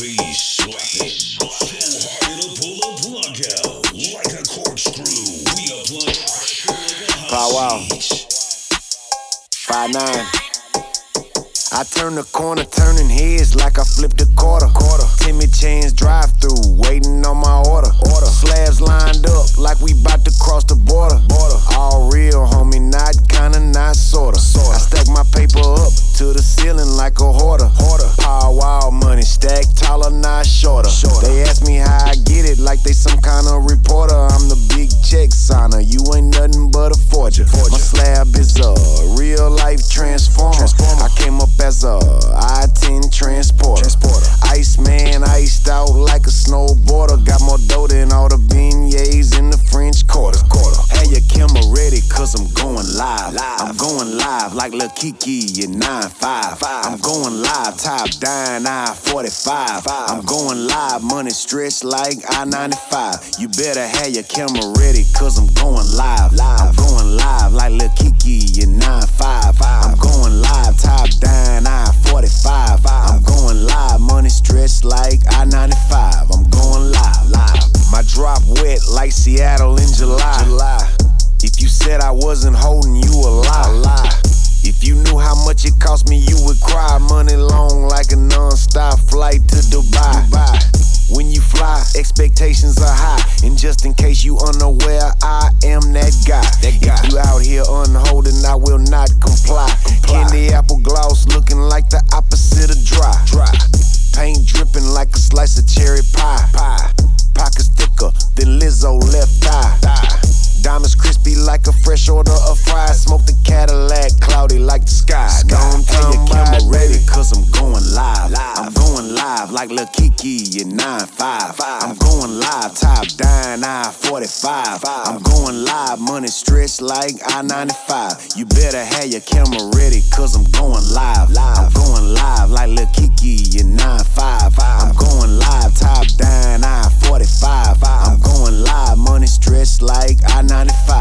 heavy, slapping, so hard it'll pull the plug out like a corkscrew. We apply pressure like a hot seat. 5'9". I turn the corner, turning heads like I flipped a quarter. Timmy Chains drive-through, waiting on my order. Slabs lined up like we bout to cross the border. All real, homie, not kinda, not sorta. I stack my paper up to the ceiling like a hoarder. Power wall money, stacked taller, not shorter. They ask me how I get it like they some kind of reporter. I'm the big check signer, you ain't nothing but a forger. My slab is a real life transformer. I came up as a I-10 transporter. Iceman iced out like a snowboarder. Got more dough than all the beignets in the French Quarter. Have your camera ready cause I'm going live. I'm going live like Lil Kiki in 9-5. I'm going live, top down I-45. I'm going live, money stretched like I-95. You better have your camera ready cause I'm going live. I'm going live like Lil Kiki in 9-5. I'm going live, top down I-45. I'm going live, money stretched like I-95. I'm going live. My drop wet like Seattle in July. If you said I wasn't holding you a lie. If you knew how much it cost me, you would cry. Money long like a non-stop flight to Dubai. When you fly, expectations are high. And just in case you unaware, I am that guy. If you out here unholding, I will not comply. Candy apple gloss looking like the opposite of dry. Paint dripping like a slice of cherry pie. Pockets thicker than Lizzo left thigh. Diamonds crispy like a fresh order of fries. Smoke the Cadillac, cloudy like the sky. Don't tell your camera ready cause I'm going live. I'm going live like Lil Kiki in 9-5. I'm going live, top down I-45. I'm going live, money stretched like I-95. You better have your camera ready cause I'm going live. I'm going live like Lil Kiki in 9-5. I'm going live, top down I-45. I'm going live, money stretched like I-95.